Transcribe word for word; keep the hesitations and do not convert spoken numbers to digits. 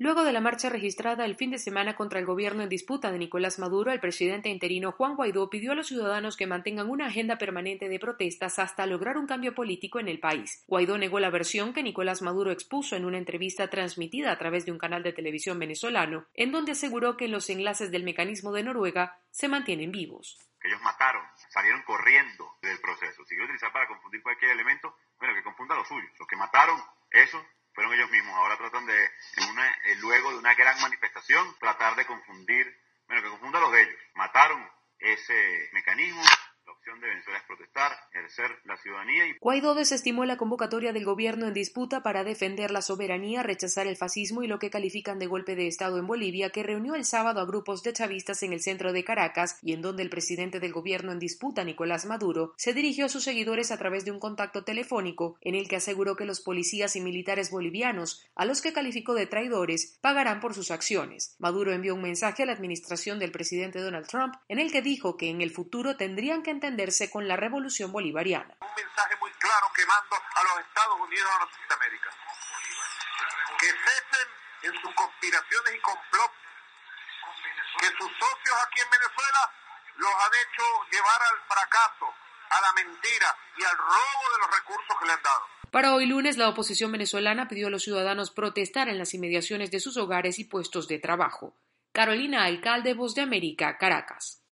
Luego de la marcha registrada el fin de semana contra el gobierno en disputa de Nicolás Maduro, el presidente interino Juan Guaidó pidió a los ciudadanos que mantengan una agenda permanente de protestas hasta lograr un cambio político en el país. Guaidó negó la versión que Nicolás Maduro expuso en una entrevista transmitida a través de un canal de televisión venezolano, en donde aseguró que los enlaces del mecanismo de Noruega se mantienen vivos. Que ellos mataron, salieron corriendo del proceso. Si quieren utilizar para confundir cualquier elemento, bueno, que confunda los suyos. Los que mataron, eso fueron ellos mismos. Ahora tratan de, en una, eh, luego de una gran manifestación, tratar de confundir, bueno, que confunda los de ellos. Mataron ese mecanismo. La opción de Venezuela es protestar, ejercer la ciudadanía. Y... Guaidó desestimó la convocatoria del gobierno en disputa para defender la soberanía, rechazar el fascismo y lo que califican de golpe de Estado en Bolivia, que reunió el sábado a grupos de chavistas en el centro de Caracas y en donde el presidente del gobierno en disputa, Nicolás Maduro, se dirigió a sus seguidores a través de un contacto telefónico en el que aseguró que los policías y militares bolivianos, a los que calificó de traidores, pagarán por sus acciones. Maduro envió un mensaje a la administración del presidente Donald Trump en el que dijo que en el futuro tendrían que entenderse con la revolución bolivariana. Un mensaje muy claro que mando a los Estados Unidos de Norteamérica. Que cesen en sus conspiraciones y complot, que sus socios aquí en Venezuela los han hecho llevar al fracaso, a la mentira y al robo de los recursos que le han dado. Para hoy lunes, la oposición venezolana pidió a los ciudadanos protestar en las inmediaciones de sus hogares y puestos de trabajo. Carolina Alcalde, Voz de América, Caracas.